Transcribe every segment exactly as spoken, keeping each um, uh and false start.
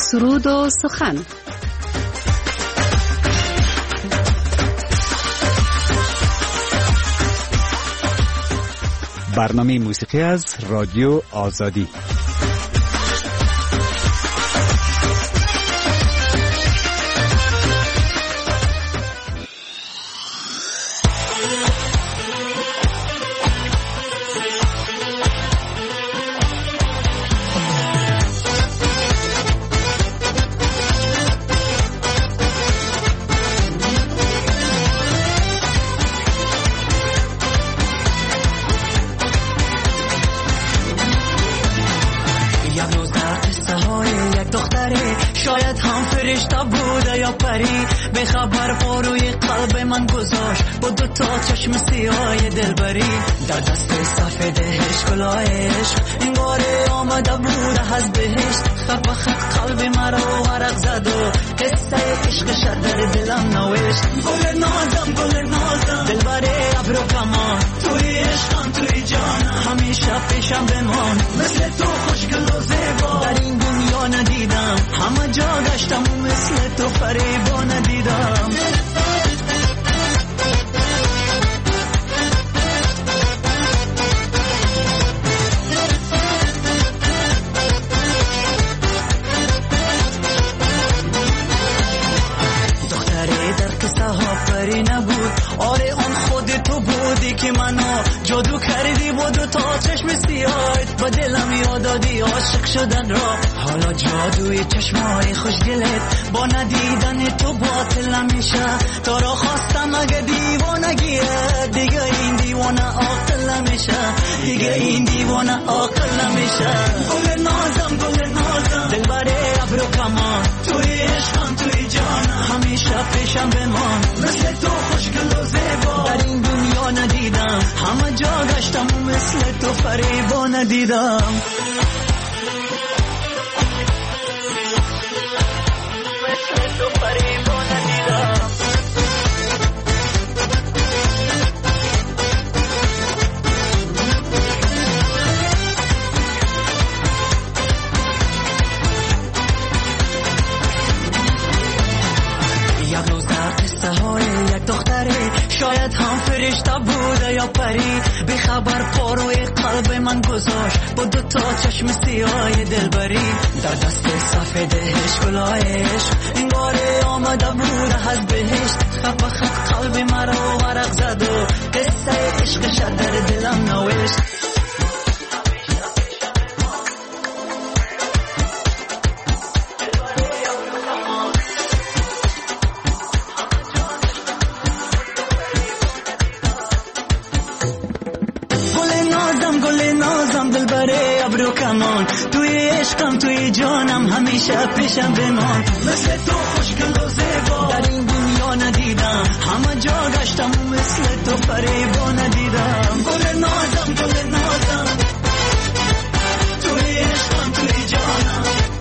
سرود و سخن. برنامه موسیقی از رادیو آزادی. شاید هم فرشته بوده یا پری، به خبر پاروی قلب من گذاشت با دو تا چشم سیاه دلبری. در دست سفیدش گلایش انگاره آمده بوده از بهشت، خط به خط قلب مرا ورق زد و قصه عشقش در دلم نوشت. گل نازم گل نازم دلبری ابرو کمان، توی عشقم توی جانم همیشه پیشم بمان. مثل تو خوشگل و زیبا در این دنیا ندیدم، همه جا گشتم و مثل تو فریبا ندیدم. دختری در قصه ها پری نبود، آره اون خود تو بودی که منو جادو کردی با دو تا چشم سیاهت، با دلم یاد دادی عاشق شدن را. حالا جادوی چشمای خوشگلت با ندیدن تو باطل میشه. تو را خواستم اگه دیوانگیه، دیگه این دیوانه عاقل میشه، دیگه این دیوانه عاقل میشه. گل نازم گل نازم دلبری ابرو کمان، توی عشقم توی جانم همیشه پیشم بمان. مثل تو خوشگل و زیبا در این دنیا ندیدم، همه جا گشتم و مثل تو فریبا ندیدم. مثل تو فریبا ندیدم. یک روز در قصه های یک دختره، شاید هم فرشته بوده یا پری، به خبر پاروی قلب من گذاشت با دو تا چشم سیاه دلبری. در دست سفیدش گلایش انگاره آمده بوده از بهشت، خط به خط قلب مرا ورق زد و قصه عشقش در دلم نوشت. دلبری ابرو کمان، توی عشقم توی جانم همیشه پیشم بمان. مثل تو خوشگل و زیبا در این دنیا ندیدم، همه جا گشتم و مثل تو فریبا ندیدم. گل نازم گل نازم توی عشقم توی جانم،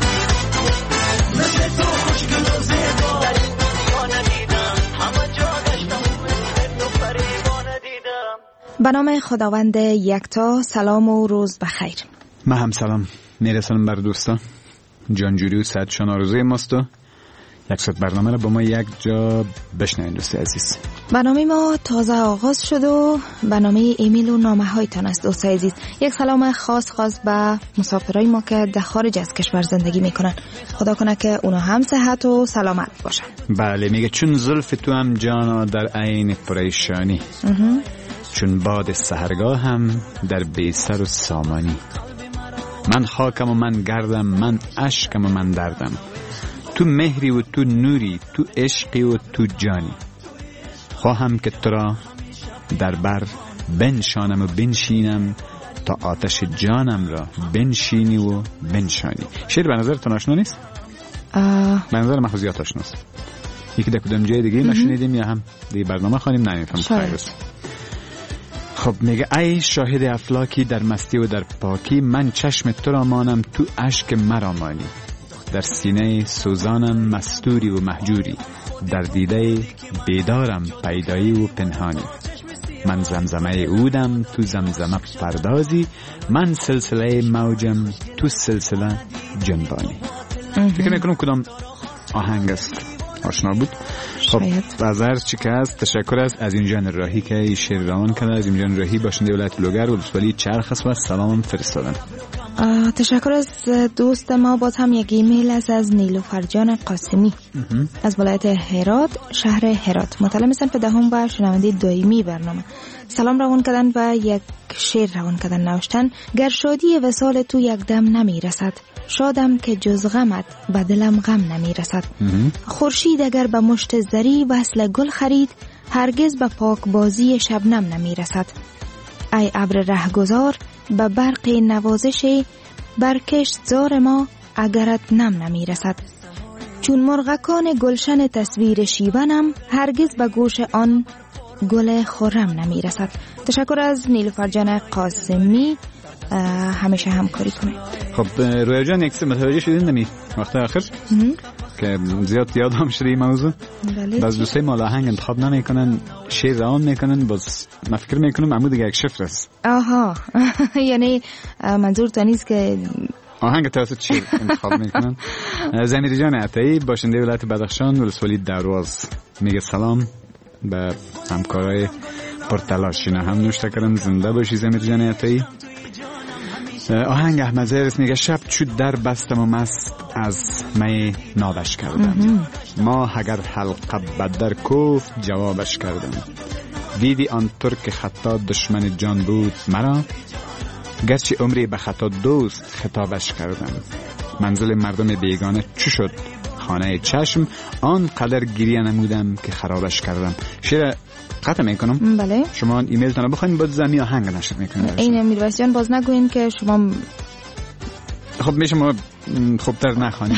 مثل تو خوشگل و زیبا در این دنیا ندیدم، همه جا گشتم و مثل تو فریبا ندیدم. به نام خداوند یکتا، سلام و روز بخیر. من هم سلام میرسانم بر دوستان. جانجوری و سعدشان آرزوی ماست و یک ساعت برنامه را با ما یک جا بشنوین دوست عزیز. برنامه ما تازه آغاز شد و برنامه ایمیل و نامه هایتان است دوست عزیز. یک سلام خاص خاص به مسافرای ما که در خارج از کشور زندگی میکنن، خدا کنه که اونا هم صحت و سلامت باشن. بله، میگه چون زلف تو هم جانا در عین پریشانی، چون باد سحرگاه هم در بیسر و سامانی. من خاکم و من گردم، من عشقم و من دردم، تو مهری و تو نوری، تو عشقی و تو جانی. خواهم که تو را در بر بنشانم و بنشینم، تا آتش جانم را بنشینی و بنشانی. شعر به نظرتون آشنا نیست؟ آه. به نظر من خود زیاد آشناست. یکی در کدام جای دیگه نشنیدیم یا هم دیگه برنامه خوانیم نمیفهم. خب میگه ای شاهد افلاکی در مستی و در پاکی، من چشم تو را مانم تو اشک مرا مانی. در سینه سوزانم مستوری و مهجوری، در دیده بیدارم پیدایی و پنهانی. من زمزمه اودم تو زمزمه پردازی، من سلسله موجم تو سلسله جنبانی. فکر میکنم کدام آهنگ است آشنا بود. خب از هر چی که هست تشکر است از این جان راهی که این شعر روان کرده. از این جان راهی باشنده ولایت بلوگر ولسوالی چرخ است و سلام فرستادن. تشکر از دوست ما. باز هم یک ایمیل است از نیلوفر جان قاسمی از ولایت هرات شهر هرات. مطلع هستند به دهم و شنونده دائمی برنامه. سلام روان کردن و یک شعر روان کردن نوشتن: گر شادی وصال تو یک دم نمی رسد، شادم که جز غمت به دلم غم نمی رسد. خورشید اگر به مشت زری وصل گل خرید، هرگز به پاک بازی شبنم نمی رسد. ای ابر رهگذار به برق نوازش، برکشت زار ما اگرت نم نمی رسد. چون مرغکان گلشن تصویر شیونم، هرگز به گوش آن گل خرم نمی رسد. تشکر از نیلوفر جان قاسمی، همیشه همکاری کنه. خب رویا جان یک سه متوجه شدین نمی وقت آخر که زیاد یاد هم شده این موضوع. باز دوستای مال آهنگ انتخاب نمیکنن، شعر روان میکنن. باز من فکر میکنم عمود دیگه یک شفر است. آها یعنی منظور تا نیست که آهنگ توسط شعر انتخاب میکنن. زمیر جان عطایی باشنده ولایت بدخشان ولسوالی درواز میگه سلام به همکارای پرتلاش. اینا هم نوشته کردن زنده باشی زمیر جان عطایی. آهنگ احمد زیرس میگه شب چود در بستم و مست از می نابش کردم. ما اگر حلقه بدر کوفت جوابش کردم. دیدی آن ترک خطا دشمن جان بود مرا، گرچه عمری به خطا دوست خطابش کردم. منزل مردم بیگانه چو شد خانه چشم، آن قدر گریه نمودم که خرابش کردم. شعر قطع میکنم. بله. شما ایمیل تانو بخواین باید زمین آهنگ نشر میکنیم. این میرویس جان باز نگوین که شما خب میشه ما خوبتر نخوانیم.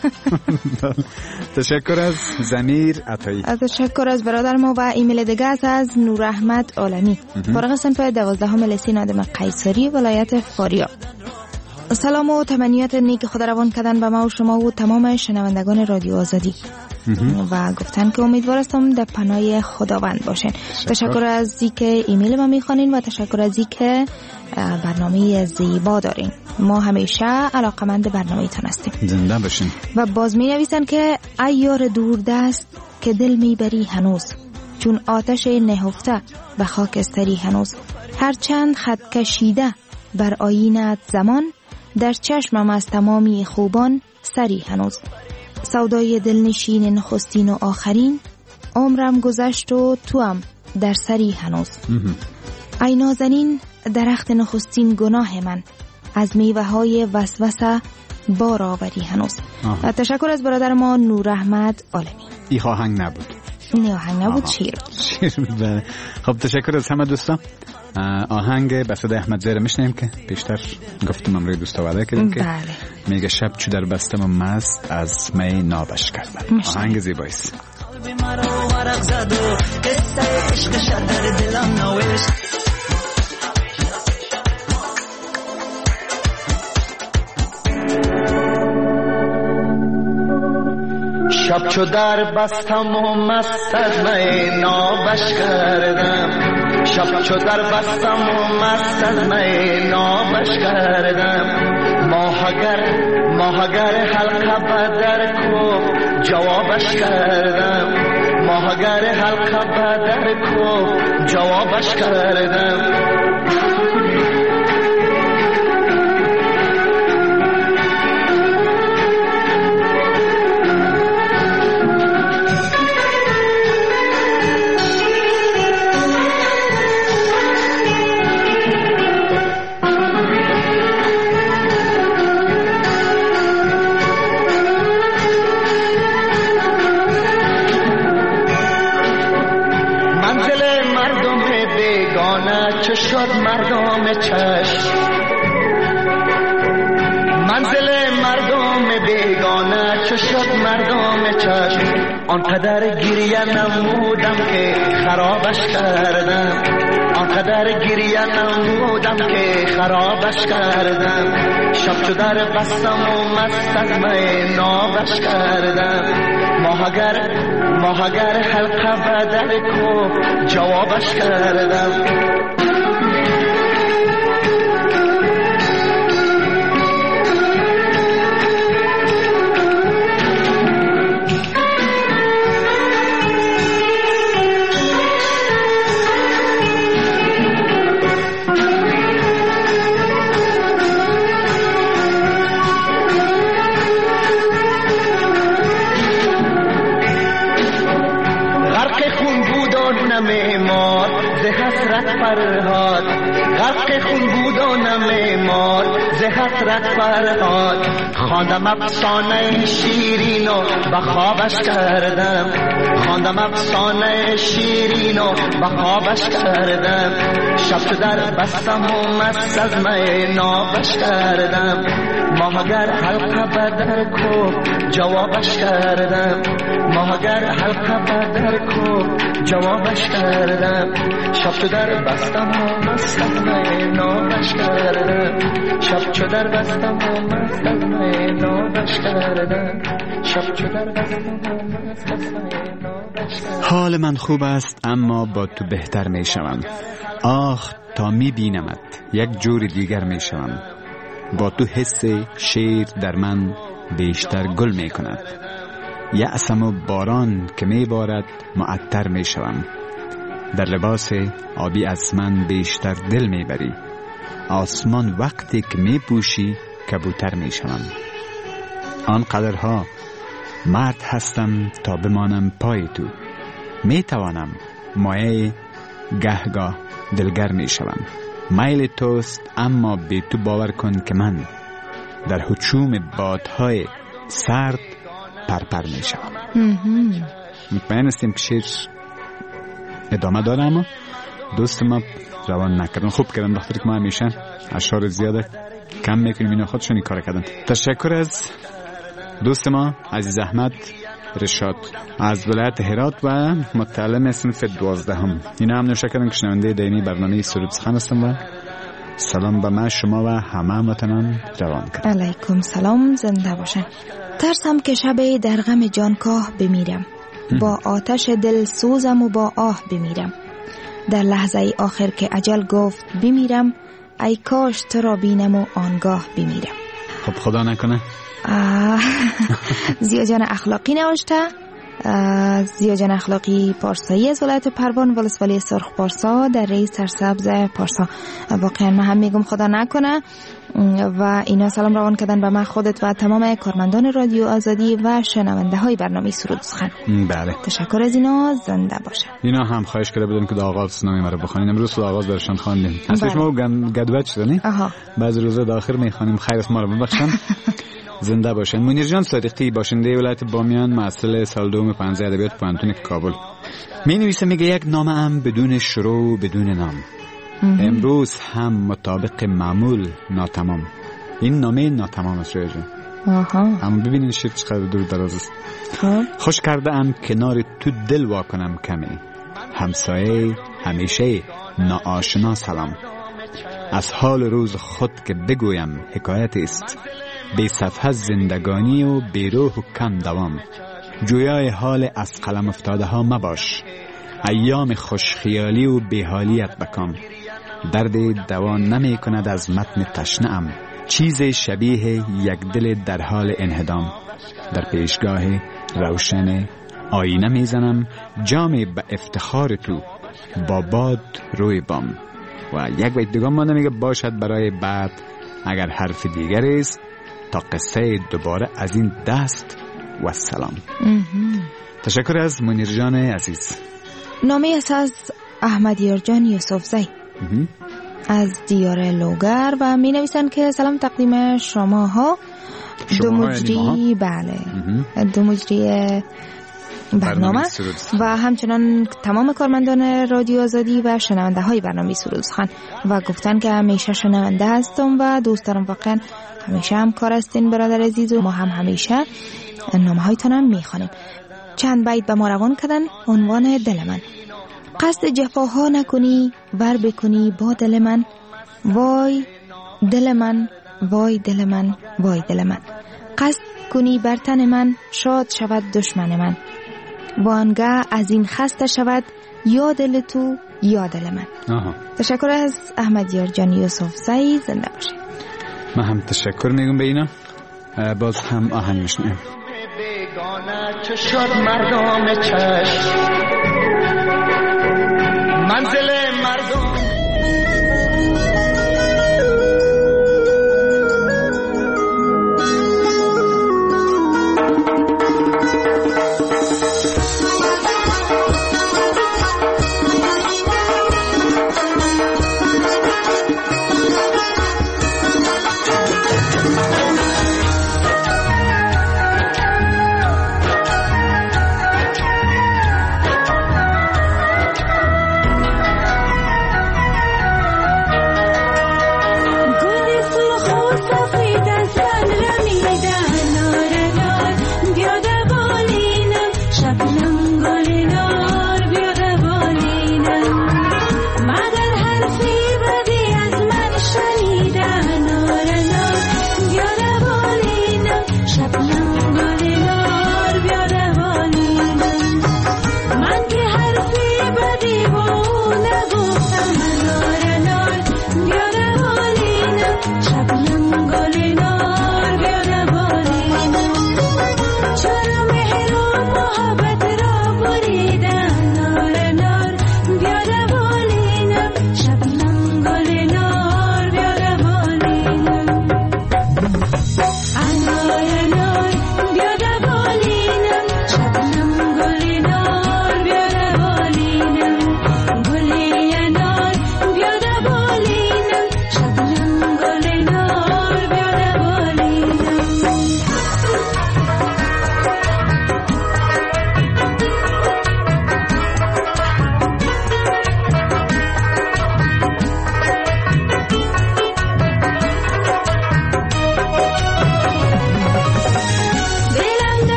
تشکر از زمیر عطایی. تشکر از برادر ما. و ایمیل دیگه است از نور احمد عالمی، فارغ صنف دوازدهم لیسه نادم قیصری ولایت فاریاب. سلام و تمنیات نیک خدا روان کردن به ما و شما و تمام شنوندگان رادیو آزادی و گفتن که امیدوار هستم در پناه خداوند باشین. تشکر از اینکه ایمیل ما میخوانین و تشکر از اینکه برنامه زیبا دارین. ما همیشه علاقمند برنامه‌تان هستیم. زنده باشین. و باز می نویسن که ای یار دوردست که دل میبری هنوز، چون آتش نهفته به خاکستری هنوز. هر چند خط کشیده بر آیینت زمان، در چشمم از تمامی خوبان سری هنوز. سودای دلنشین نخستین و آخرین، عمرم گذشت و توام در سری هنوز. ای نازنین درخت نخستین گناه من، از میوه های وسوسه بار آوری هنوز. و تشکر از برادر ما نور احمد عالمی. این آهنگ نبود. این آهنگ نبود، شیر شیر بود. خب تشکر از همه دوستان. آهنگ به صدای احمد زیر میشنیم که بیشتر گفتم امروی دوستا وعده کردیم که بله. میگه شب چو در بستم و مست از می نابش کردم. آهنگ زیباییست. شب چو در بستم و مست از می نابش کردم. شب چو در بستم و مست از می نابش کردم. ماهگر ماهگر حلقه بدر کو جوابش کردم. ماهگر حلقه بدر کو جوابش کردم. چه شد مردم چشم، منزل مردم بیگانه چه شد مردم چشم. آنقدر گریه نمودم که خرابش کردم. آنقدر گریه نمودم که خرابش کردم. شب چو در بستم و مست از می نابش کردم. ماهگر ماهگر حلقه بدر کو جوابش کردم. حسرت فرهاد غرق خون بود و نمیماد ز حسرت فرهاد خواندم افسانه شیرین و به خوابش کردم خواندم افسانه شیرین و به خوابش کردم شب تو در بستم و مست از می نابش کردم ماهگر حلقه بدر کو جوابش کردم ماهگر حلقه بدر کو جوابش کردم شب تو در بستم و مست از می نابش کردم شب تو در بستم و مست از می نابش کردم شب تو در بستم و مست از می نابش کردم. حال من خوب است اما با تو بهتر می شوم. آخ تا می بینمت یک جور دیگر می شوم. با تو حس شیر در من بیشتر گل می کند. یأسم و باران که می بارد معطر می شوم. در لباس آبی از من بیشتر دل می بری. آسمان وقتی که می پوشی کبوتر می شوم. آنقدرها مرد هستم تا بمانم پای تو. می توانم مایه گهگاه دلگر می شوم. میل توست اما به تو باور کن که من در هجوم بادهای سرد پرپر می شوم. مطمئن هستیم که شیر ادامه داره اما دوست ما روان نکردن. خوب کردن بخاطر که ما همیشه اشعار زیاده کم میکنیم اینا خودشونی کار کردن. تشکر از دوست ما عزیز احمد رشاد از ولایت هرات و متعلم صنف دوازدهم. اینا هم نوشته کردن که شنونده دائمی برنامه سرود سخن هستم و سلام به من شما و همه هموطنان روان کرد. علیکم سلام، زنده باشن. ترسم که شب در غم جانکاه بمیرم، با آتش دل سوزم و با آه بمیرم. در لحظه ای آخر که اجل گفت بمیرم، ای کاش تو را بینم و آنگاه بمیرم. خب خدا نکنه. زیاجان اخلاقی نوشته. زیاجان اخلاقی پارسایی از ولایت پروان ولسوالی سرخ پارسا در رئیس سرسبز پارسا. واقعا من هم میگم خدا نکنه. و اینا سلام روان کردن به من، خودت و تمام کارمندان رادیو آزادی و شنونده های برنامه سرود سخن. بله تشکر از اینا، زنده باشه. اینا هم خواهش کرده بودن که در آغاز نامه مرا بخونین. امروز در آغاز برشان خواندیم. اصلا شما گدوت شده نه؟ آها. بعضی روزا در آخر میخوانیم. خیر است ما رو ببخشن. زنده باشن. منیر جان صادقی باشنده ولایت بامیان، محصل سال دوم پانزده ادبیات پانتون کابل، می نویسه میگه یک نامه ام بدون شروع و بدون نام. امروز هم مطابق معمول ناتمام. این نامه ناتمام است رویا جان. آها. اما ببینین شیر چقدر دور دراز است. خوش کرده ام کنار تو دل واکنم کمی. همسایه همیشه ناآشنا سلام. از حال روز خود که بگویم حکایت است. بی صفحه زندگانی و بی روح و کم دوام. جویای حال از قلم افتاده ها مباش. ایام خوشخیالی و بیحالیت بکام. درد دوان نمی کند از متن تشنه‌ام. چیز شبیه یک دل در حال انهدام. در پیشگاه روشن آینه میزنم جام به افتخار تو با باد روی بام. و یک بیت دیگه مانده میگه باشد برای بعد اگر حرف دیگر است تا قصه دوباره از این دست و سلام. تشکر از منیر جان عزیز. نامه است از احمد یارجان یوسفزی از دیار لوگر و می نویسند که سلام تقدیم شما ها دو مجری. بله دو مجری برنامه و همچنان تمام کارمندان رادیو آزادی و شنونده های برنامه سرود سخن و گفتن که همیشه شنونده هستم و دوست دارم. واقعا همیشه هم کار هستین برادر عزیز و ما هم همیشه نامه هایتان هم می خوانیم. چند بیت به ما روان کردن. عنوان دل من: قصد جفاها نکنی ور بکنی با دل من. وای دل من، وای دل من، وای دل من. قصد کنی بر تن من شاد شود دشمن من. وانگاه از این خسته شود یا دل تو یا دل من. آها. تشکر از احمد یارجان یوسفزی. زنده باشه. من هم تشکر میگم به اینا. باز هم آهنگ میشنیم. بیگانه چه شد مردم چشم منزل مردم.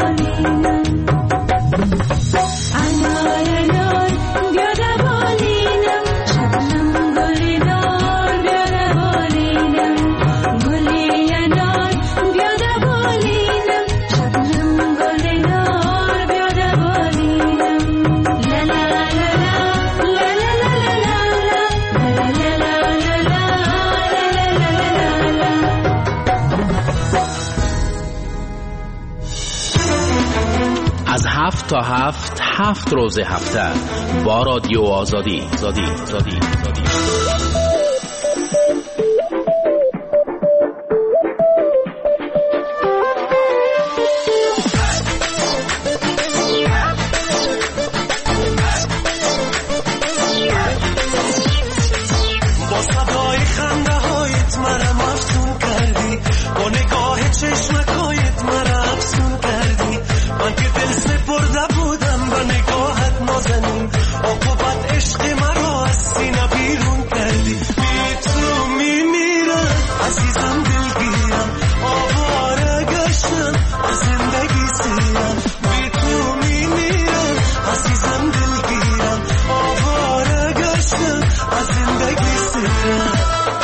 هفت تا هفت هفت روز هفته با رادیو آزادی زادی زادی زادی. با صدای خنده هایت مرا مفتون کردی، با نگاه چشمکایت مرا افسون کردی. من که دل سپرده بودم به نگاهت نازنین، عاقبت عشق مرا از سینه بیرون کردی. بی تو میمیرم عزیزم دلگیرم، آواره گشتم از زندگی سیرم. بی تو میمیرم عزیزم دلگیرم، آواره گشتم از زندگی سیرم.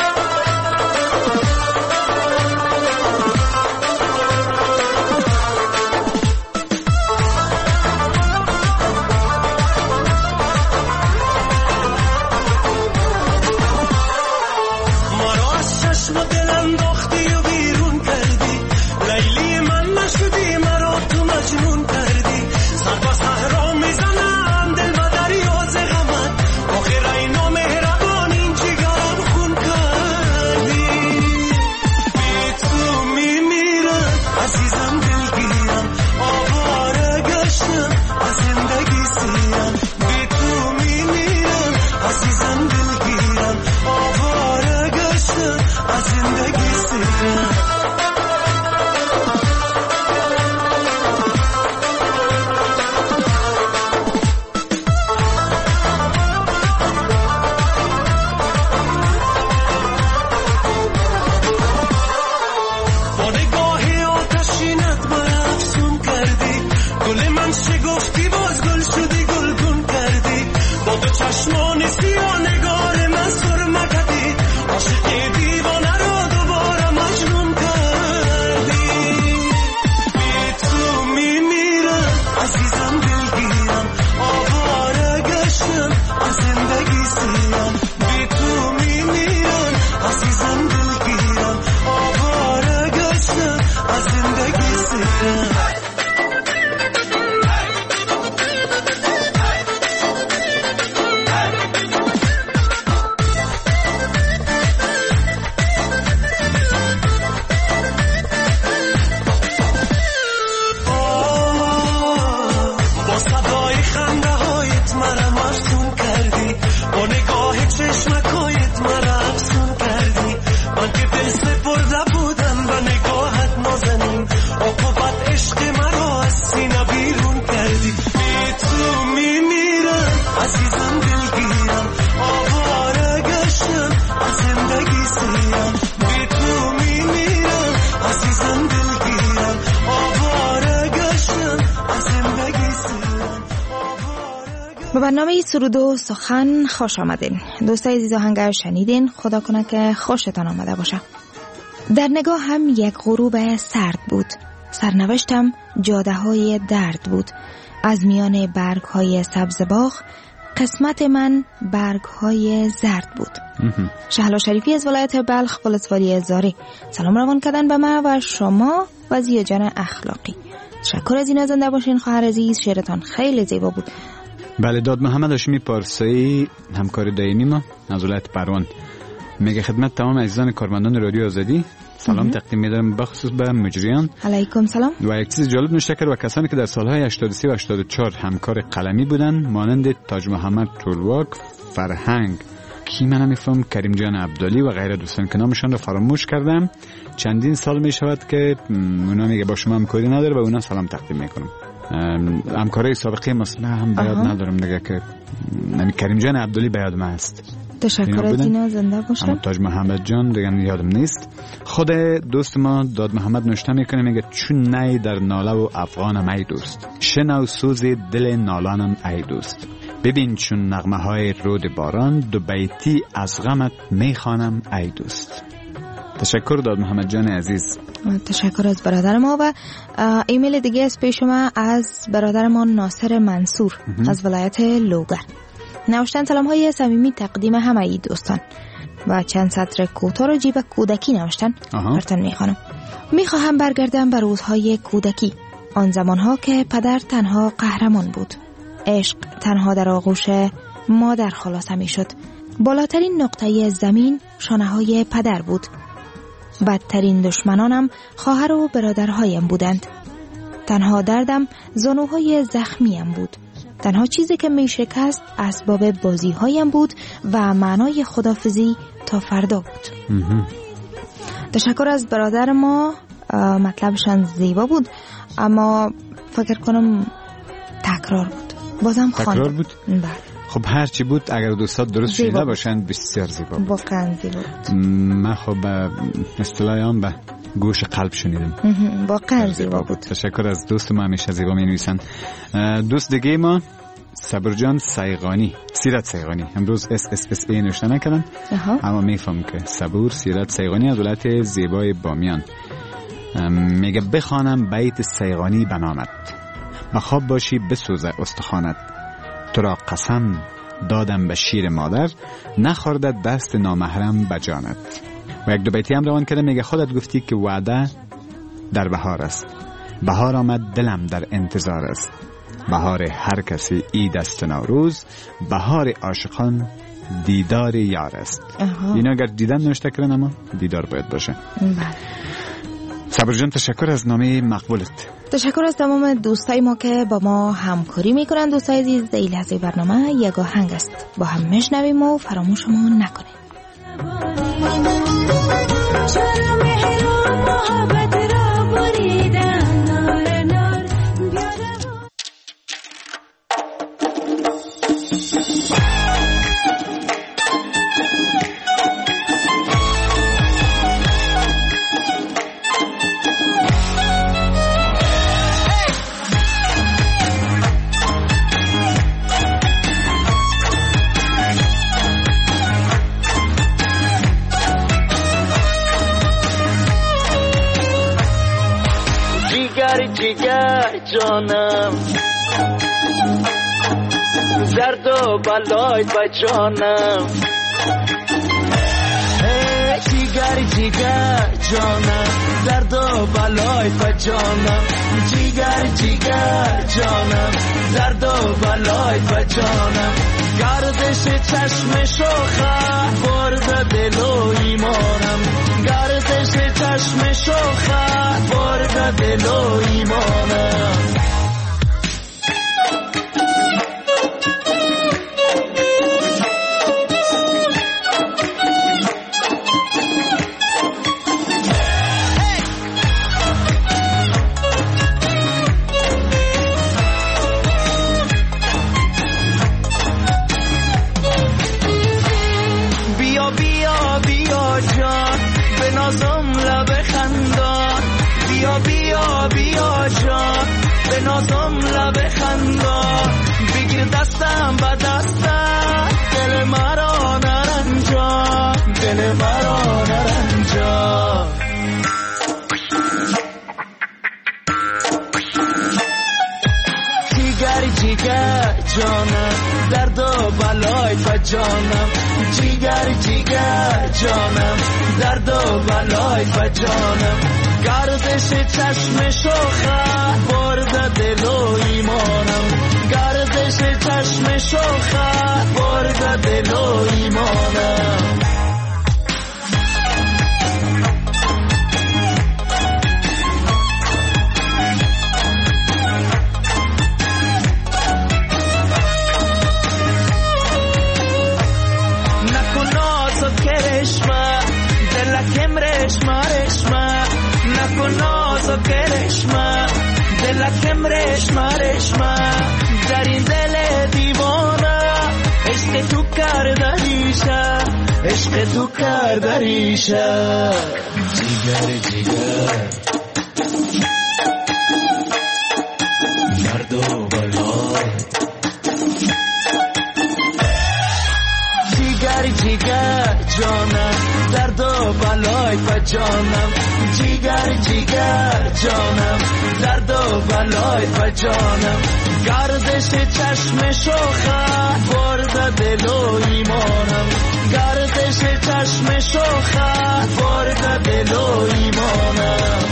به برنامه سرود و سخن خوش آمدین دوستای عزیز. آهنگ شنیدین، خدا کنه که خوشتان آمده باشه. در نگاه هم یک غروب سرد بود، سرنوشتم جاده های درد بود. از میان برگ های سبز باغ قسمت من برگ های زرد بود. شهلا شریفی از ولایت بلخ، ولسوالی زاری، سلام روان کردن به من و شما و زیاجان اخلاقی. تشکر از این زنده باشین خواهر عزیز، شعرتان خیلی زیبا بود. بله، داد محمد هاشمی پارسایی، همکار دائمی ما از ولایت پروان، میگه خدمت تمام عزیزان کارمندان رادیو آزادی سلام تقدیم می‌دارم، بخصوص به مجریان. علیکم سلام. و یک چیز جالب نوشته کرد و کسانی که در سالهای هشتاد و سه و هشتاد و چهار همکار قلمی بودن، مانند تاج محمد طولواک، فرهنگ، کی من نمیفهم، کریم جان عبدالی و غیره دوستان که نامشان رو فراموش کردم. چندین سال می شود که اونا میگه با شما همکاری نداره و اونا سلام تقدیم میکنم. همکارای سابقه مثلا هم بیاد ندارم دیگه که نمی کریم جان عبدالی بیاد ما هست. تشکر از اینا، زنده باشن. اما تاج محمد جان دیگه یادم نیست. خود دوست ما داد محمد نوشته میکنه، میگه چون نی در ناله و افغانم ای دوست، شنو سوز دل نالانم ای دوست، ببین چون نغمه های رود باران، دو بیتی از غمت میخوانم ای دوست. تشکر داد محمد جان عزیز. تشکر از برادر ما. و ایمیل دیگه از پیش ما از برادر ما ناصر منصور از ولایت لوگر. نوشتن سلام های صمیمی تقدیم همه دوستان و چند سطر کوتاه را جیب کودکی نوشتن. براتون میخوانم. میخواهم برگردم به روزهای کودکی، آن زمانها که پدر تنها قهرمان بود، عشق تنها در آغوش مادر خلاصه میشد، بالاترین نقطه زمین شانه های پدر بود، بدترین دشمنانم خواهر و برادرهایم بودند، تنها دردم زانوهای زخمیم بود، تنها چیزی که می شکست اسباب بازی هایم بود و معنای خدافزی تا فردا بود. تشکر از برادر ما. مطلبشان زیبا بود اما فکر کنم تکرار بود، بازم تکرار بود. بله. خب هرچی بود اگر دوستات درست شنیده باشند بسیار زیبا بود. واقعا زیبا بود. من خب اصطلاحی هم به گوش قلب شنیدم. واقعا زیبا بود. تشکر از دوست ما، همیشه زیبا می نویسن. دوست دیگه ما صبرجان سیغانی، سیرت سیغانی، امروز اس اس اس ای نوشته نکردن اما میفهم که صبور سیرت سیغانی از ولایت زیبای بامیان. میگه بخوانم بیت سیغانی به نامت، بخواب باشی بسوزه استخوانت، تو را قسم دادم به شیر مادر، نخورده دست نامحرم به جانت. و یک دو بیتی هم روان کرده، میگه خودت گفتی که وعده در بهار است، بهار آمد دلم در انتظار است، بهار هر کسی عید است نوروز، بهار عاشقان دیدار یار است. اینا اگر دیدن نوشته کردن اما دیدار باید باشه. بله. صبر جان تشکر از نامه مقبولت. تشکر از تمام دوستای ما که با ما همکاری میکنن. دوستای عزیز، در این لحظه برنامه یک آهنگ است، با هم میشنویم و فراموشمون نکنیم. جیگر جانم، زرد و بلای با جانم، جیگر جیگر جانم، زرد و بلای با جانم، جیگر جیگر جانم، زرد و بلای با جانم، گردش چشم شوخه برد دل و ایمانم، گردش چشم شوخه برد دل و ایمانم. نازم لب خندا بگیر دستم با دستم، دل مرا نرنجا، دل مرا نرنجا. جیگر جیگر جانم، درد و بلای با جانم، جیگر جیگر جانم، درد و بلای با جانم، گردش چشم شوخه برد دل و ایمانم، گردش چشم شوخه برد دل و ایمانم. نکن نازو کرشمه دلکم رشمه رشمه، نکن نازو کرشمه دلکم رشمه رشمه، در این دل دیوانه عشق تو کرده ریشه عشق تو کرده ریشه جیگر جیگر درد و بلای جیگر جیگر جانم درد و بلای با جانم جیگر جیگر جانم درد و بلای با جانم گردش چشم شوخه برده دل و ایمانم گردش چشم شوخه برده دل و ایمانم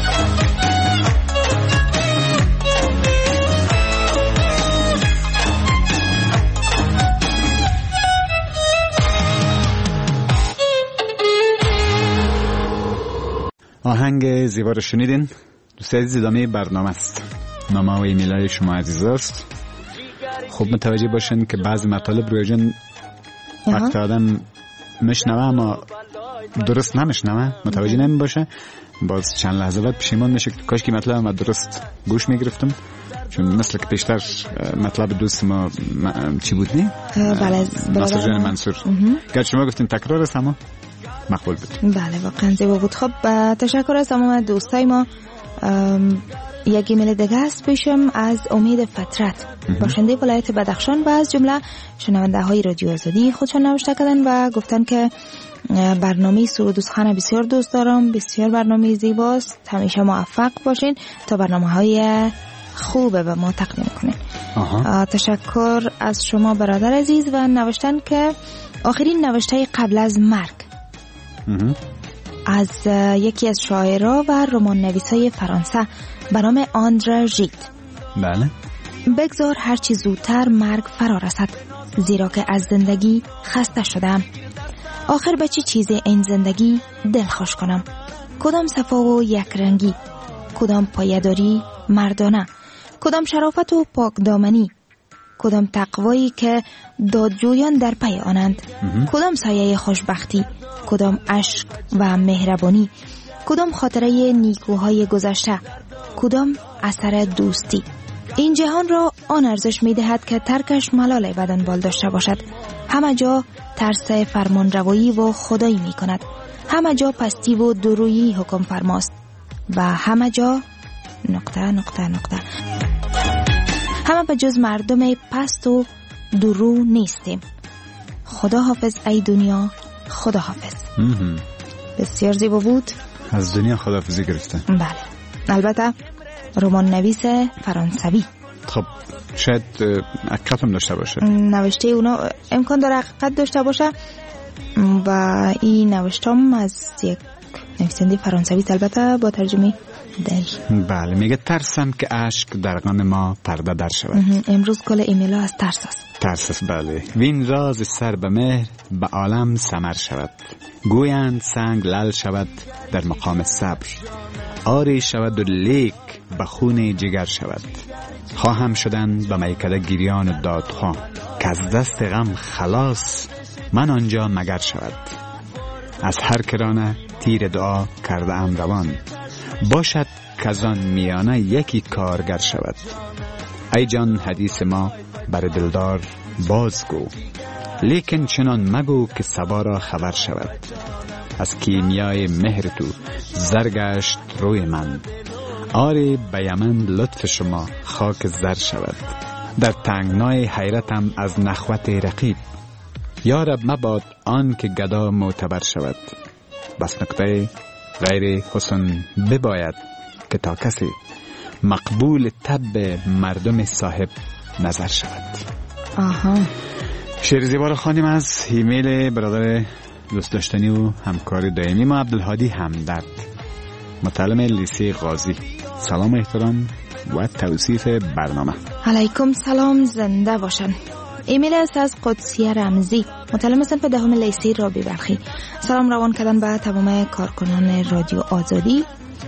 آهنگ زیبا رو شنیدین. دوستان عزیز ادامه برنامه است. نامه و ایمیلای شما عزیز است. خوب متوجه باشین که بعضی مطالب روی جن وقت آدم مشنوه اما درست نمشنوه متوجه نمی باشه باز چند لحظه بعد پشیمان میشه که کاش که مطلب ما درست گوش میگرفتم چون مثل که پیشتر مطلب دوست ما چی بود نی؟ بله ناصر جان منصور گر شما گفتین تکرار است اما مقبول بود. بله واقعا زیبا بود. خب تشکر از تمام دوستای ما. یک ایمیل دیگه است پیشم از امید فطرت باشنده ولایت بدخشان و از جمله شنونده های رادیو آزادی خودشان نوشته کردن و گفتن که برنامه سرود و سخن بسیار دوست دارم، بسیار برنامه زیباست، همیشه موفق باشین تا برنامه های خوبه به ما تقدیم کنین. تشکر از شما برادر عزیز و نوشتن که آخرین نوشته قبل از مرگ از یکی از شاعرها و رمان نویسای فرانسه به نام آندره ژید. بله. بگذار هرچی زودتر مرگ فرا رسد زیرا که از زندگی خسته شدم. آخر به چی چیز این زندگی دل خوش کنم؟ کدام صفا و یک رنگی، کدام پایداری مردانه، کدام شرافت و پاک دامنی، کدام تقوایی که دادجویان در پی آنند، کدام سایه خوشبختی، کدام عشق و مهربانی، کدام خاطره نیکوهای گذشته، کدام اثر دوستی. این جهان را آن ارزش می دهد که ترکش ملال بدن بال داشته باشد. همه جا ترس فرمان روایی و خدایی می کند، همه جا پستی و درویی حکم فرماست و همه جا نقطه نقطه نقطه همه به جز مردم پست و درو نیستیم. خدا حافظ ای دنیا، خدا حافظ. بسیار زیبا بود. از دنیا خداحافظی گرفته. بله البته رمان نویس فرانسوی. خب شاید حقیقت هم داشته باشه. نوشته اونا امکان داره حقیقت داشته باشه و این نوشتم از یک نویسنده فرانسوی البته با ترجمه دری. بله میگه ترسم که اشک در قان ما پرده در شود. امروز کل ایمیلا از ترس است. ترس است بله. وین راز سر به مهر به عالم سمر شود، گویند سنگ لل شود در مقام صبر، آری شود و لیک به خون جگر شود. خواهم شدن به میکده گریان و دادخواه که از دست غم خلاص من آنجا مگر شود. از هر کرانه تیر دعا کرده ام روان، باشد که از آن میانه یکی کارگر شود. ای جان حدیث ما بر دلدار بازگو، لیکن چنان مگو که صبا را خبر شود. از کیمیای مهر تو زرگشت روی من، آری به یمن لطف شما خاک زر شود. در تنگنای حیرتم از نخوت رقیب، یارب مباد آن که گدا معتبر شود. بس نکته غیر حسن بباید که تا کسی مقبول طب مردم صاحب نظر شود. آها. شعر زیبا رو خوانیم از ایمیل برادر دوست داشتنی و همکار دائمی ما عبدالهادی همدرد، متعلم لیسه غازی. سلام و احترام و توصیف برنامه. علیکم سلام، زنده باشن. ایمیل است از قدسیه رمزی، متعلم صنف دهم لیسه رابی بلخی. سلام روان کردن به تمام کارکنان رادیو آزادی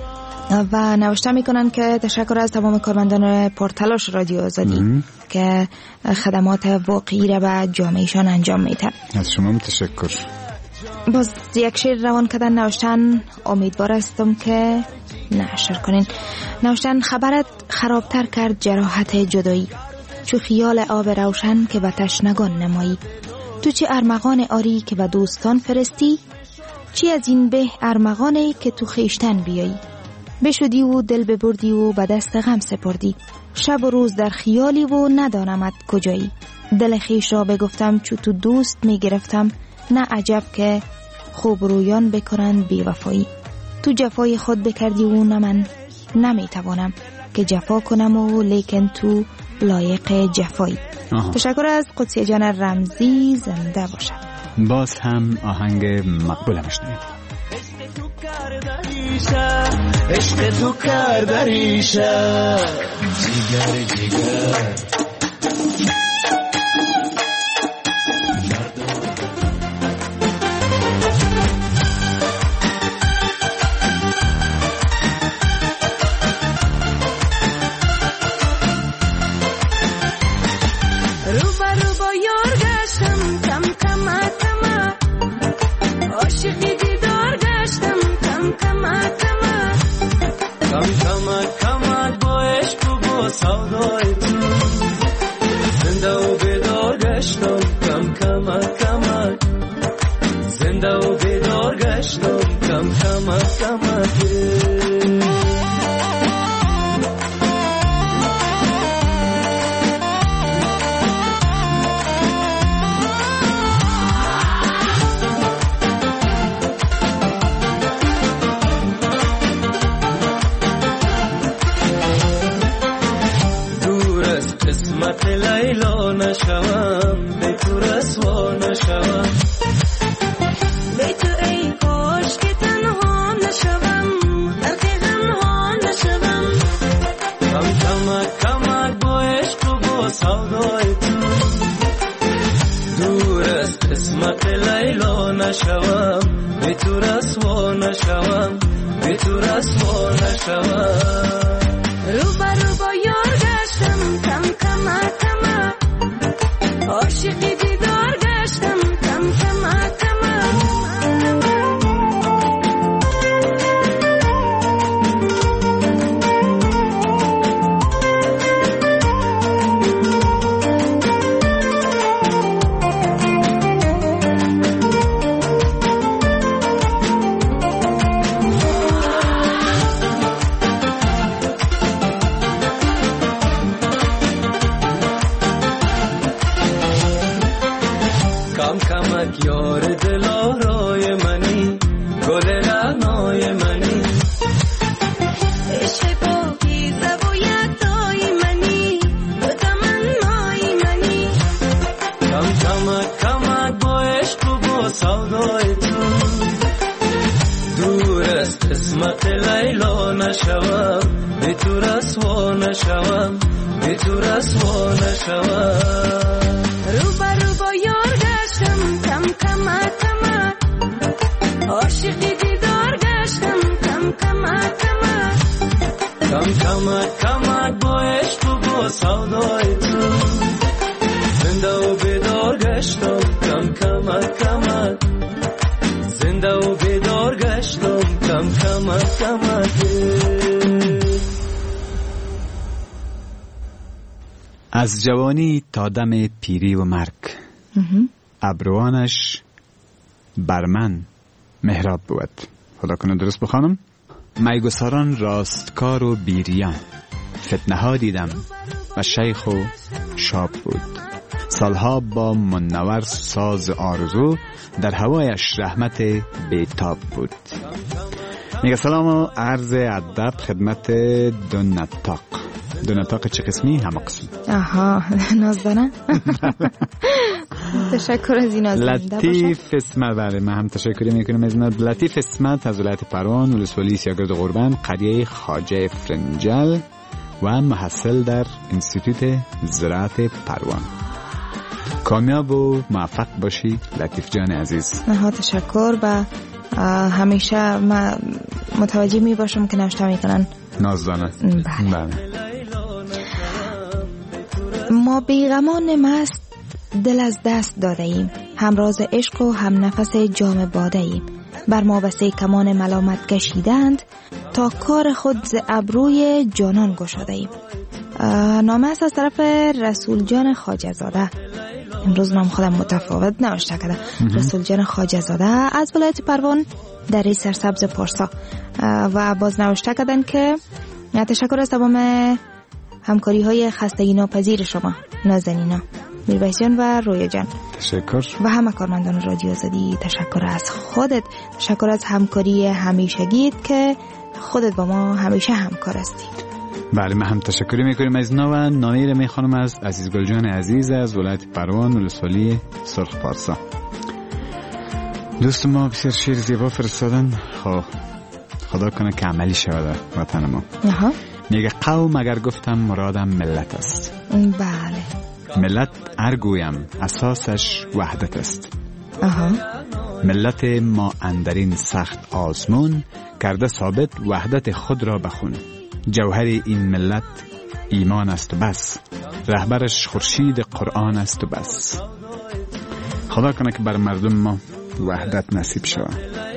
و نوشته میکنن که تشکر از تمام کارمندان پرتلاش رادیو آزادی ام. که خدمات واقعی را به جامعهشان انجام میدن. از شما تشکر. باز یک شعر روان کردن نوشتن امیدوار هستم که نشر کنین. نوشتن خبرت خرابتر کرد جراحت جدایی، چو خیال آب روشن که به تشنگان نمایی. تو چه ارمغان آری که به دوستان فرستی، چی از این به ارمغانی که تو خیشتن بیایی. بشدی و دل ببردی و به دست غم سپردی، شب و روز در خیالی و ندانمت کجایی. دل خیش را بگفتم چو تو دوست می گرفتم، نه عجب که خوب رویان بکنند بی وفایی. تو جفای خود بکردی و نه من نمی توانم که جفا کنم و لیکن تو لایق جفایی. آها. تشکر از قدسی جان رمزی، زنده باشد. باز هم آهنگ مقبول مشنویم. عشق تو کرده ریشه جگر جگر از جوانی تا دم پیری و مرگ ابروانش بر من محراب بود. خدا کنه درست بخوانم. میگساران راستکار و بیریان، فتنه ها دیدم و شیخ و شاب بود. سالها با منور ساز آرزو، در هوایش رحمت بیتاب بود. میگه سلام و عرض ادب خدمت دو نطاق. دو نطاق چه قسمی؟ همه قسم. آها، ناز دارن؟ تشکر از این ناز. لطیف اسمت، بله من هم تشکر میکنم از این. لطیف اسمت از ولایت پروان، ولسوالی سیاگرد قربان، قریه خواجه فرنجل و محصل در انستیتوت زراعت پروان. کامیاب و موفق باشی لطیف جان عزیز. نه تشکر. و همیشه ما متوجه می باشم که نوشته میکنن نازدانه. بله. ما بیغمان مست دل از دست داده ایم، هم راز عشق و هم نفس جام باده ایم. بر ما بسه کمان ملامت کشیدند، تا کار خود ز ابروی جانان گشاده ایم. نامه است از طرف رسول جان خواجه زاده. امروز نام خودم متفاوت نوشته کرده. رسول جان خواجه زاده از ولایت پروان در سرسبز پارسا و باز نوشته کردن که تشکر از تمام همکاری های خستگی ناپذیر شما نازنینا میرویس جان و رویا جان. تشکر. و همه کارمندان رادیو آزادی تشکر از خودت، تشکر از همکاری همیشگیت که خودت با ما همیشه همکار هستی. بله ما هم تشکری میکنیم از نو نامه میخوانم از عزیز گلجان عزیز از ولایت پروان ولسوالی سرخ پارسا. دوست ما بسیار شعر زیبا فرستادن. خب خدا کنه که عملی شود وطن ما. آها. میگه قوم اگر گفتم مرادم ملت است. بله. ملت ارگویم اساسش وحدت است. آها. ملت ما اندرین سخت آزمون کرده ثابت وحدت خود را بخون. جوهر این ملت ایمان است و بس، رهبرش خورشید قرآن است و بس. خدا کنه که بر مردم ما وحدت نصیب شود.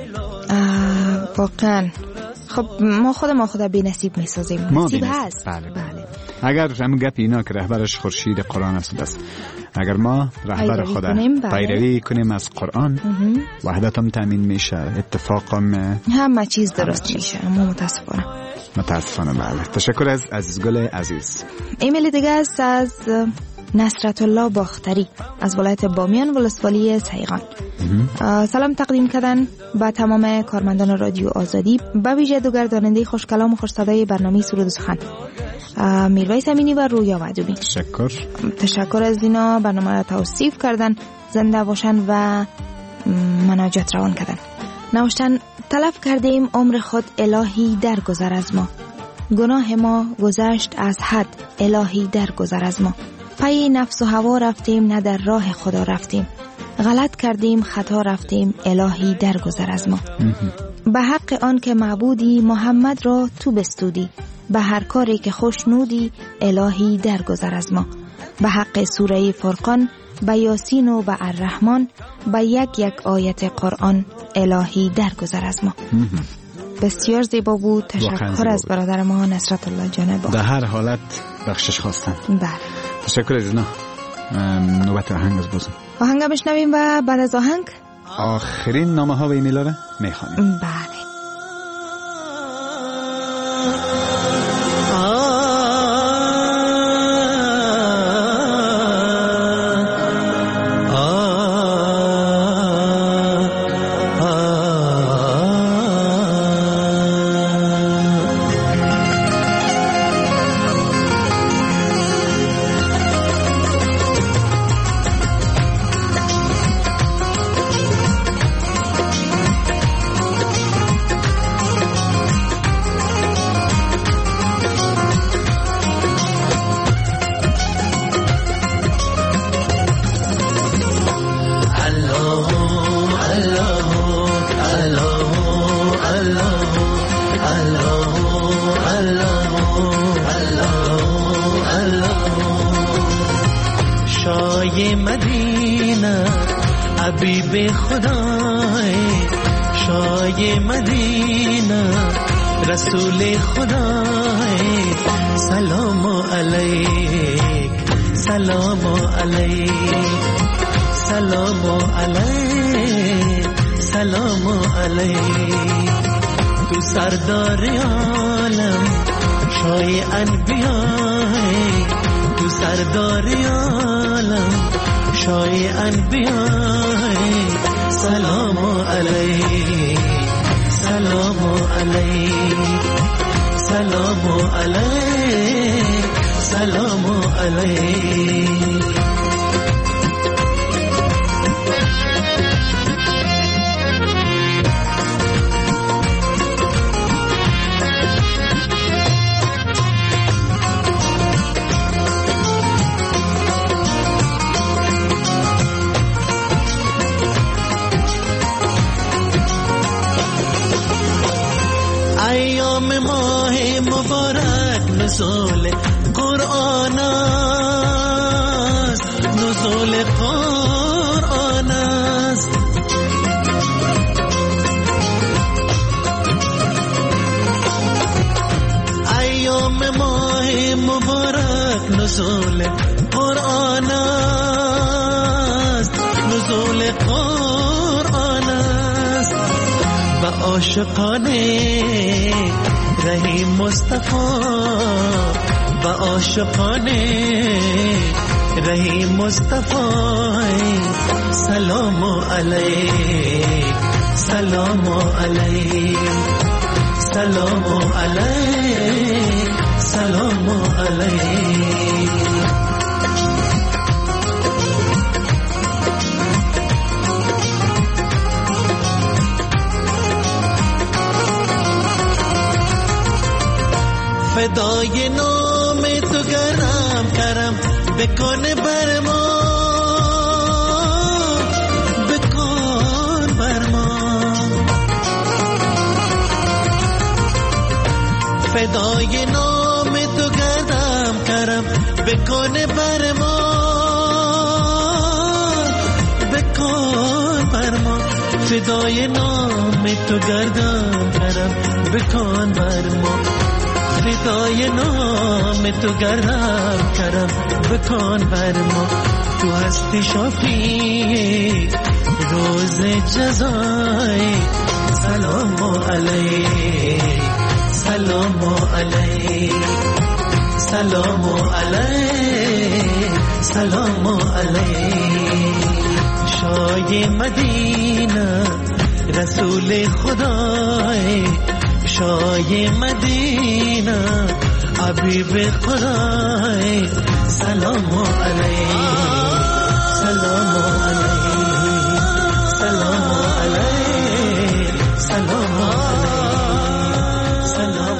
واقعا خب ما خود ما خدا بی نصیب می سازیم. نصیب هست. بله. بله. اگر همون گپ اینا که رهبرش خورشید قرآن است بس، اگر ما رهبر خدا پیروی کنیم از قرآن وحدت هم تامین میشه، اتفاق هم همه چیز درست میشه. اما متاسفانه متاسفانه بله. تشکر از عزیز گل عزیز. ایمیل دیگه است از نصرت الله باختری از ولایت بامیان ولسوالی سیغان. سلام تقدیم کردن به تمام کارمندان رادیو آزادی، به ویژه دو گرداننده خوشکلام و خوش‌صدای برنامه سرود و سخن میرویس امینی و رویا معدومی. تشکر. تشکر از اینا برنامه را توصیف کردن، زنده باشن و مناجات روان کردن. نوشتن تلف کردیم عمر خود الهی درگذر از ما، گناه ما گذشت از حد الهی درگذر از ما، پی نفس و هوا رفتیم نه در راه خدا رفتیم، غلط کردیم خطا رفتیم الهی درگذر از ما. به حق آن که معبودی محمد را تو بستودی، به هر کاری که خوشنودی الهی درگذر از ما. به حق سوره فرقان، به یاسین و به الرحمن، به یک یک آیت قرآن الهی درگذر از ما. بسیار زیبا بود. تشکر از برادر ما نصرت الله جانب. در هر حالت بخشش خواستم. بله. تشکر از اینا. نوبت آهنگ از بازم آهنگ بشنویم و بعد از آهنگ آخرین نامه ها و ایمیل ها را میخوانیم. بله. حبیب خدای شای مدینه رسول خدای سلام علیک سلام علیک سلام علیک سلام علیک تو سردار عالم شای انبیای تو سردار عالم شای انبیای سلام علیک سلام علیک سلام علیک سلام علیک. ایام ماه مبارک نزول قرآن است نزول قرآن است ایام ماه مبارک نزول قرآن است، نزول قرآن است. و عاشقانه رهی مصطفی، و عاشقانه رهی مصطفی. سلام علیک، سلام علیک، سلام علیک، سلام علیک. فدای نام تو گرم کرم بکن بر ما، بکن بر ما. فدای نام تو گردم کرم بکن بر ما، بکن بر ما. فدای نام تو گردم کرم بکن بر ما، فدای نام تو گردم کرم بکن بر ما. تو هستی شافی روز جزای. سلام علیک، سلام علیک، سلام علیک، سلام علیک. شای مدینه رسول خدای، شای مدینه حبیب خدای. سلام علیک، سلام علیک، سلام علیک، سلام علیک، سلام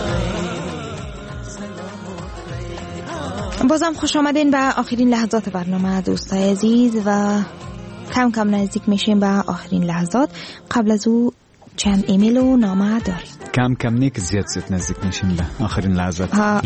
علیک. بازم خوش آمدین به آخرین لحظات برنامه دوستای عزیز و کم کم نزدیک میشیم به آخرین لحظات. قبل از او چند ایمیل و نامه داریم. کم کم نیک زیاد زیاد نزدیک میشیم به آخرین لحظات.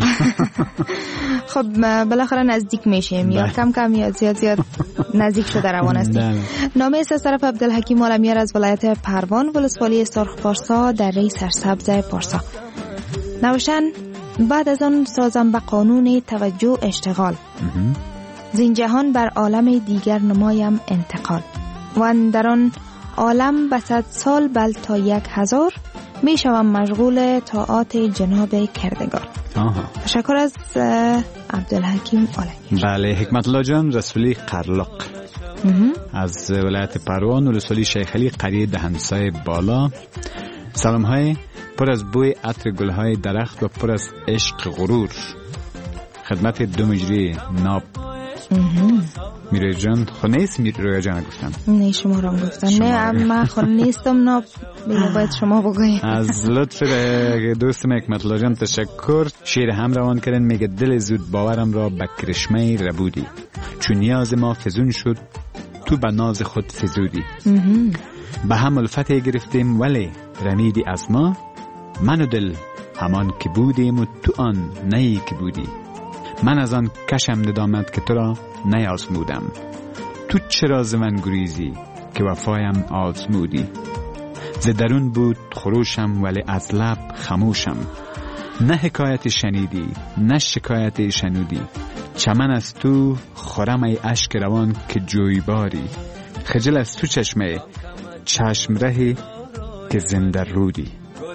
خب بالاخره نزدیک میشیم، یا کم کم یا زیاد زیاد نزدیک شده روان هستیم. نامه از طرف عبدالحکیم عالمیار از ولایت پروان ولسوالی سرخ پارسا در ری سرسبز پارسا. نوشتن بعد از آن سازم به قانون توجه اشتغال، زین جهان بر عالم دیگر نمایم انتقال. و در آن عالم بسد سال بل تا یک هزار، می شوم مشغول طاعات جناب کردگار. آها. تشکر از عبدالحکیم عالمی. بله، حکمت الله جان رسولی قرلق از ولایت پروان ولسوالی شیخ علی قریه دهنسای بالا. سلام های پر از بوی عطر گل های درخت و پر از عشق غرور خدمت دو مجری ناب. میره جان خود نیست، میره رویا جان گفتم. نه شما را گفتم. نه من خود نیستم ناب، بیگه باید شما بگویم. از لطف دوستم حکمت الله جان تشکر. شیر هم روان کردن، میگه دل زود باورم را به کرشمه ربودی، چون نیاز ما فزون شد تو به ناز خود فزودی. به هم الفت گرفتیم ولی رمیدی از ما، من و دل همان که بودیم و تو آن نهی که بودی. من از آن کشم ندامت که تو را نیازمودم، تو چرا ز من گریزی که وفایم آزمودی. ز درون بود خروشم ولی از لب خموشم، نه حکایت شنیدی نه شکایت شنودی. چمن از تو خورم ای اشک روان که جویباری، خجل از تو چشمه چشم رهی که زنده رودی.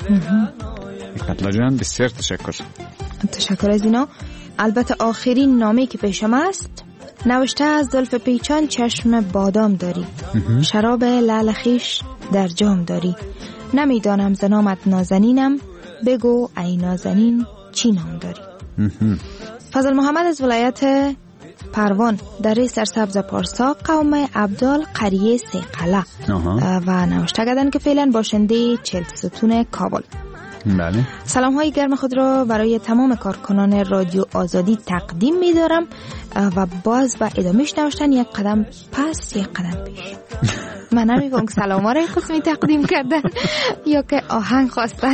حکمت الله جان بسیار تشکر. تشکر از اینا. البته آخرین نامه که پیشم است نوشته از زلف پیچان چشم بادام داری، شراب لعل خویش در جام داری. نمیدانم ز نامت نازنینم، بگو ای نازنین چی نام داری. فضل محمد از ولایت پروان در ری سرسبز پارسا قوم عبدال قریه سیقله و نوشته کردن که فعلا باشنده چهل ستون کابل. بله. سلام های گرم خود را برای تمام کارکنان رادیو آزادی تقدیم می دارم و باز با ادامهش نوشتن یک قدم پس یک قدم پیش. من نمی‌فهمم که سلام ها را یک قسمی تقدیم کردن یا که آهنگ خواستن.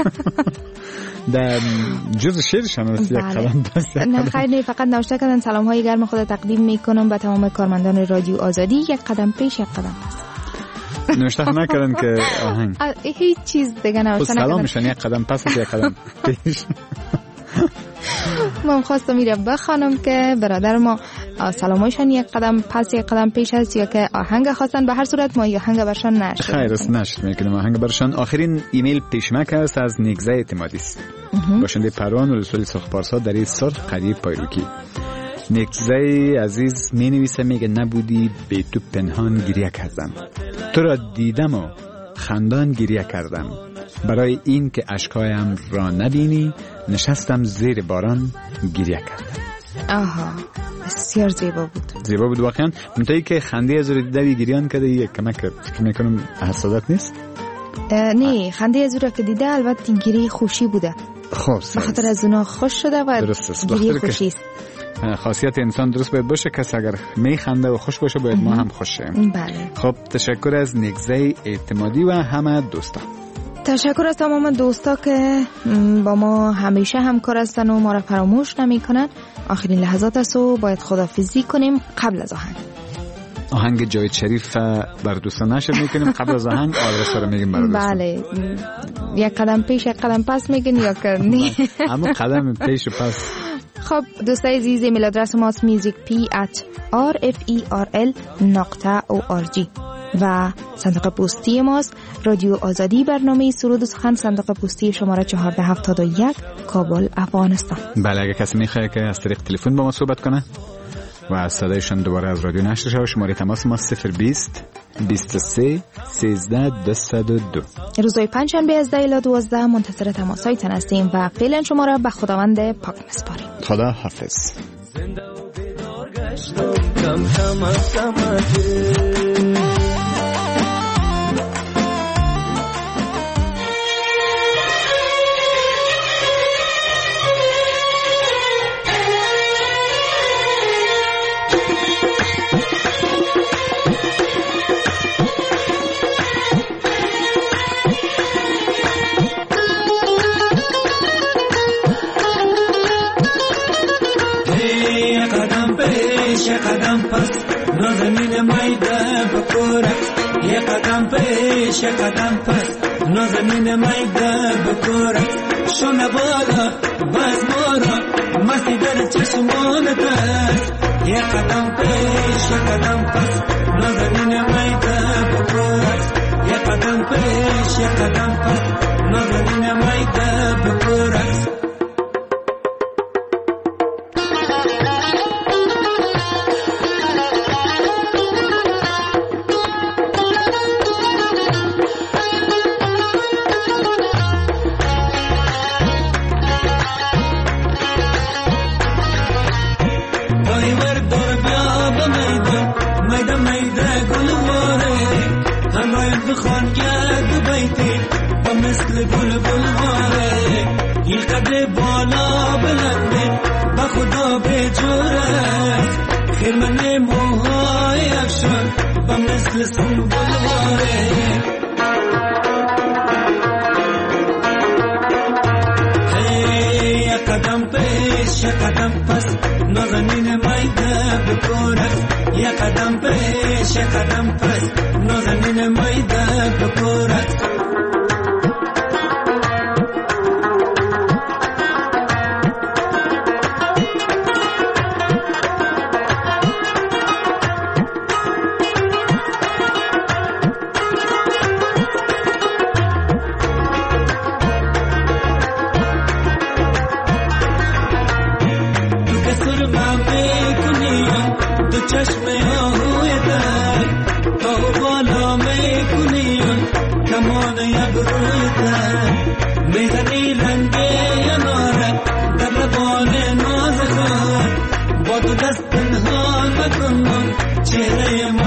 در جز شعرش هم است یک قدم پس. نه خیر، نه فقط نوشته کردن سلام های گرم خود تقدیم می کنم به تمام کارمندان رادیو آزادی، یک قدم پیش یک قدم پس. نوشته نکردن که آهنگ هیچ چیز دیگه نوشته نکردن. سلام میشن یک قدم پس یک قدم پیش. من خواستم میره بخوانم که برادر ما سلامایشان یک قدم پس یک قدم پیش است یا که آهنگ خواستن. به هر صورت ما یا آهنگ برشان نشد. خیر است نشد میکنیم آهنگ برشان. آخرین ایمیل پیشمک است از نگزه اعتمادی است. باشنده پروان و رسول سرخپارسا در این سر قریب پایروکی. نگزه عزیز می نویسه میگه نبودی به تو پنهان گریه کردم، تو را دیدم و خندان گریه کردم، برای این که اشکایم را نبینی نشستم زیر باران گریه کردم. آها بسیار زیبا بود. زیبا بود واقعا. منتهی که خنده از رو دیدی گریان کرده یک کمک فکر میکنم حسادت نیست؟ نه خنده از رو که دیده البته گریه خوشی بوده. خب به خاطر از اونا خوش شده و گریه خوشی است. خاصیت انسان درست باید باشه، کسی اگر میخنده و خوش باشه باید ما هم خوش شیم. بله. خب تشکر از نگزه اعتمادی و همه دوستا. تشکر از تمام دوستا که با ما همیشه همکار هستن و ما را فراموش نمی کنن. آخرین لحظات است و باید خداحافظی کنیم قبل از آهنگ. آهنگ جاوید شریف بر دوستان نشر میکنیم قبل از آهنگ آدرس رو میگیم برای دوستان. بله یک قدم پیش یک قدم پس میگن یا که نه اما قدم پیش و پس. خب دوستای عزیز ایمیل آدرس ماست میوزیک پی ات آر اف ای آر ال نقطه او آر جی و صندوق پستی ماست رادیو آزادی، برنامه سرود و سخن، صندوق پستی شماره چهارده هفتاد و یک کابل افغانستان. بله اگه کسی میخواد که از طریق تلفن با ما صحبت کنه و از صدایشان دوباره از رادیو نشر شه، شماره تماس ما صفر بیست بیست و سه سیزده دویست و دو. روزهای پنجشنبه از ده الی دوازده منتظر تماسایتان هستیم و فعلا شما را به خداوند پاک میسپاریم. خدا حافظ. کم کم از کمکه یه قدم پس نازنین میده بکورت، یه قدم پیش یه قدم پس نازنین میده بکورت، شونه بالا باز مارا مستی در چشمانت است، یه قدم پیش یه قدم پس نازنین میده بکورت، یه قدم پیش یه قدم پس نازنین میده بکورت. چهره